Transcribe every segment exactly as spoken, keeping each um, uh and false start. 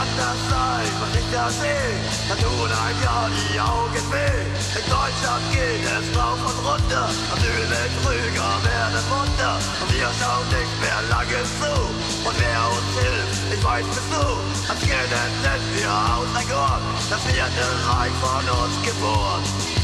kann das sein, was ich da sehe? Da tun ein Jahr die Augen weh. In Deutschland geht es rauf und runter, Asylbetrüger werden munter. Und wir schauen nicht mehr lange zu. Und wer uns hilft, ich weiß bist du. Als Kinder sind wir aus ein Korn, das vierte Reich von uns geboren.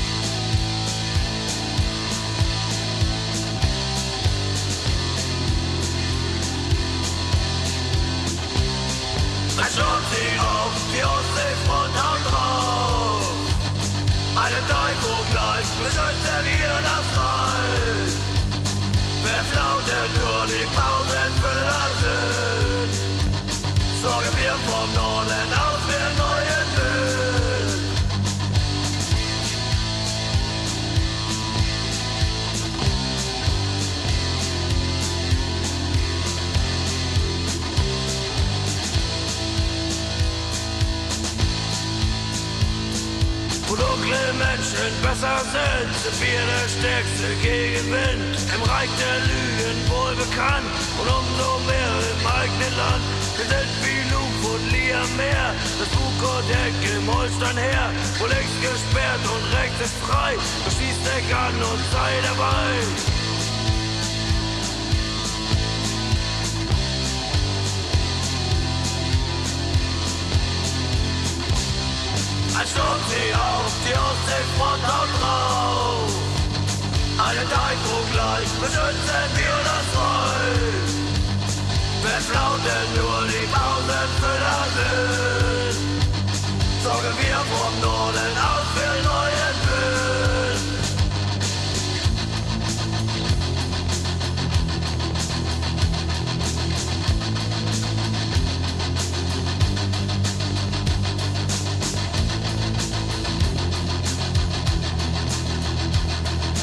Ein Sturm zieht auf die Ostseefront, haut drauf. Einen Teufel gleich beschützen wir das Reich. Wer lautet nur die Pausen für das Süd. Sorgen wir vom Norden aus für neuen Wind. Wo dunkle Menschen besser sind, sind wir der stärkste Gegenwind. Im Reich der Lügen wohl bekannt und umso mehr im eigenen Land. Wir sind wie Luf und Liam Meer, das Bukodeck im Holsteinheer. Wo links gesperrt und rechts ist frei, du schießt dich an und sei dabei. Ein Sturm zieht auf die Ostseefront, haut drauf. Einen Teilpunkt gleich beschützen wir das Reich. Wer flaut denn nur